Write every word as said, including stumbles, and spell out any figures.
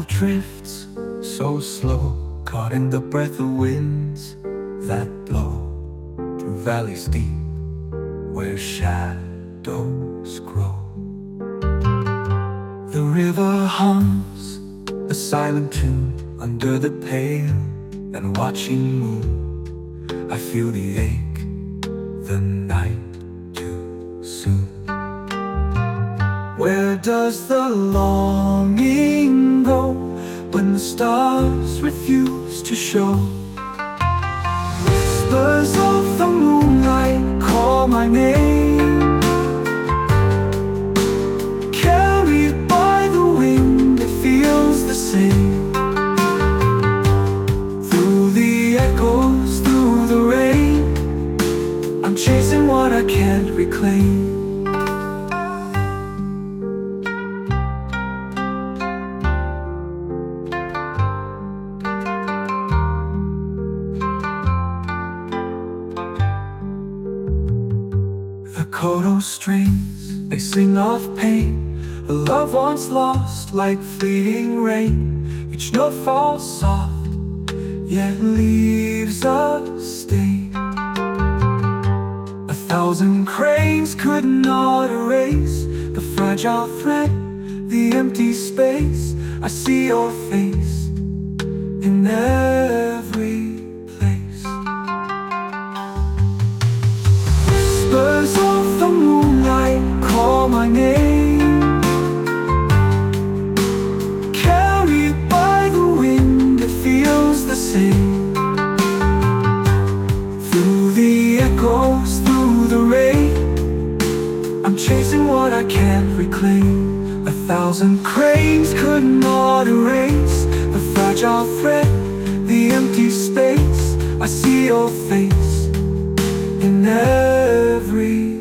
world drifts so slow, caught in the breath of winds that blow through valleys deep where shadows grow. The river hums a silent tune under the pale and watching moon. I feel the ache, the night too soon. Where does the longing go when the stars refuse to show? Whispers of the moonlight call my name, carried by the wind, it feels the same. Through the echoes, through the rain, I'm chasing what I can't reclaim. The koto strings, they sing of pain, a love once lost like fleeting rain. Each note falls soft, yet leaves a stain. A thousand cranes could not erase the fragile thread, the empty space. I see your face in every place. Whispers of the moonlight call my name, carried by the wind, it feels the same. Through the echoes, through the rain, I'm chasing what I can't reclaim. A thousand cranes could not erase the fragile thread, the empty space. I see your face in every